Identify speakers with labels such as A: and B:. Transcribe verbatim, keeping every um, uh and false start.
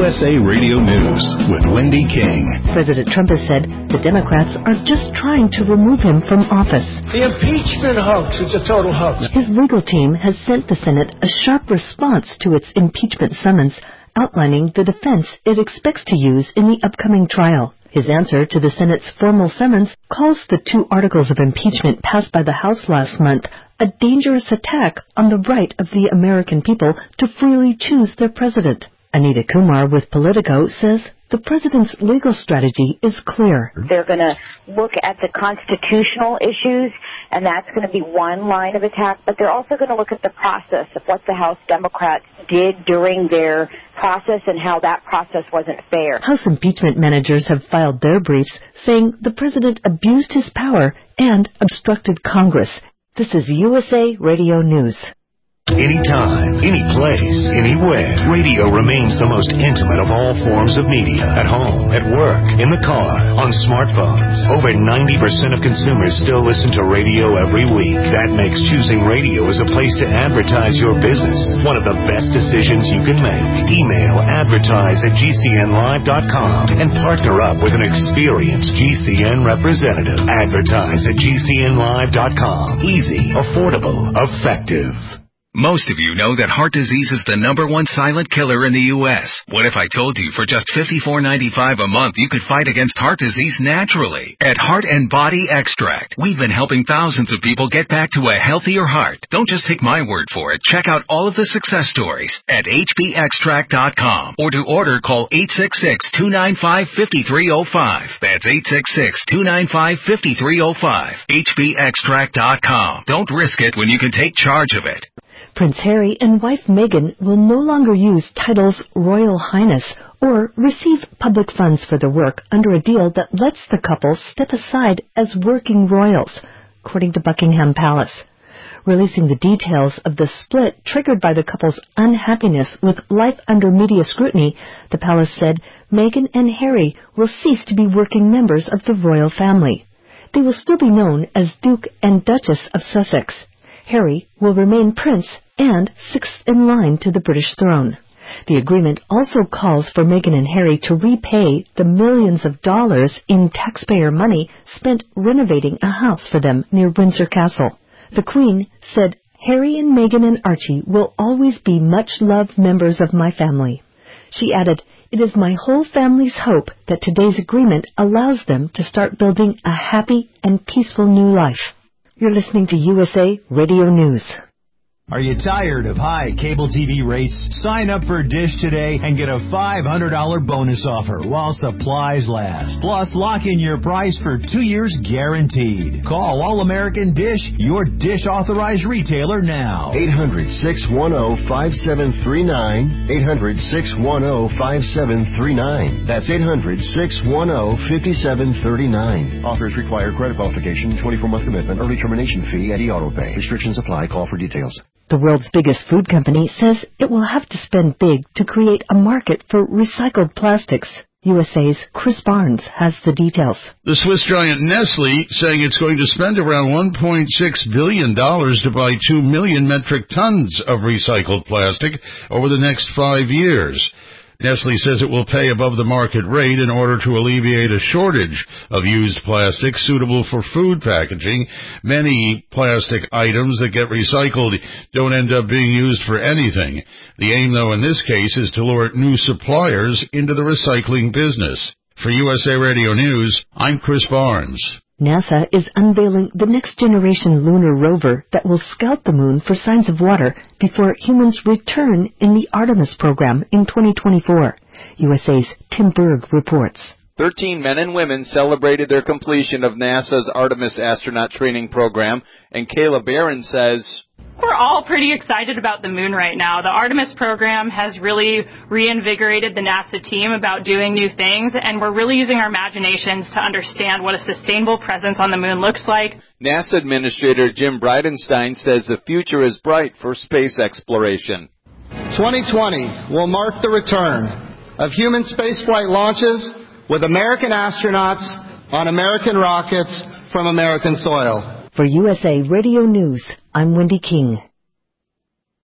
A: U S A Radio News with Wendy King.
B: President Trump has said the Democrats are just trying to remove him from office.
C: The impeachment hoax is a total hoax.
B: His legal team has sent the Senate a sharp response to its impeachment summons, outlining the defense it expects to use in the upcoming trial. His answer to the Senate's formal summons calls the two articles of impeachment passed by the House last month a dangerous attack on the right of the American people to freely choose their president. Anita Kumar with Politico says the president's legal strategy is clear.
D: They're going to look at the constitutional issues, and that's going to be one line of attack, but they're also going to look at the process of what the House Democrats did during their process and how that process wasn't fair.
B: House impeachment managers have filed their briefs saying the president abused his power and obstructed Congress. This is U S A Radio News.
E: Anytime, any place, anywhere, radio remains the most intimate of all forms of media. At home, at work, in the car, on smartphones. Over ninety percent of consumers still listen to radio every week. That makes choosing radio as a place to advertise your business one of the best decisions you can make. Email advertise at G C N live dot com and partner up with an experienced G C N representative. Advertise at G C N live dot com. Easy, affordable, effective.
F: Most of you know that heart disease is the number one silent killer in the U S What if I told you for just fifty-four ninety-five a month you could fight against heart disease naturally? At Heart and Body Extract, we've been helping thousands of people get back to a healthier heart. Don't just take my word for it. Check out all of the success stories at H B extract dot com. Or to order, call eight six six, two nine five, five three zero five. That's eight six six, two nine five, five three zero five. H B extract dot com. Don't risk it when you can take charge of it.
B: Prince Harry and wife Meghan will no longer use titles Royal Highness or receive public funds for their work under a deal that lets the couple step aside as working royals, according to Buckingham Palace. Releasing the details of the split triggered by the couple's unhappiness with life under media scrutiny, the palace said Meghan and Harry will cease to be working members of the royal family. They will still be known as Duke and Duchess of Sussex. Harry will remain Prince and sixth in line to the British throne. The agreement also calls for Meghan and Harry to repay the millions of dollars in taxpayer money spent renovating a house for them near Windsor Castle. The Queen said, Harry and Meghan and Archie will always be much-loved members of my family. She added, it is my whole family's hope that today's agreement allows them to start building a happy and peaceful new life. You're listening to U S A Radio News.
G: Are you tired of high cable T V rates? Sign up for Dish today and get a five hundred dollars bonus offer while supplies last. Plus, lock in your price for two years guaranteed. Call All-American Dish, your Dish authorized retailer now.
H: eight hundred, six one zero, five seven three nine. eight hundred, six one zero, five seven three nine. That's eight hundred, six one zero, five seven three nine. Offers require credit qualification, twenty-four month commitment, early termination fee, and e-auto pay. Restrictions apply. Call for details.
B: The world's biggest food company says it will have to spend big to create a market for recycled plastics. U S A's Chris Barnes has the details.
I: The Swiss giant Nestle saying it's going to spend around one point six billion dollars to buy two million metric tons of recycled plastic over the next five years. Nestle says it will pay above the market rate in order to alleviate a shortage of used plastic suitable for food packaging. Many plastic items that get recycled don't end up being used for anything. The aim, though, in this case is to lure new suppliers into the recycling business. For U S A Radio News, I'm Chris Barnes.
B: NASA is unveiling the next-generation lunar rover that will scout the moon for signs of water before humans return in the Artemis program in twenty twenty-four. U S A's Tim Berg reports.
J: Thirteen men and women celebrated their completion of NASA's Artemis astronaut training program, and Kayla Barron says,
K: we're all pretty excited about the moon right now. The Artemis program has really reinvigorated the NASA team about doing new things, and we're really using our imaginations to understand what a sustainable presence on the moon looks like.
J: NASA Administrator Jim Bridenstine says the future is bright for space exploration.
L: twenty twenty will mark the return of human spaceflight launches with American astronauts on American rockets from American soil.
B: For U S A Radio News, I'm Wendy King.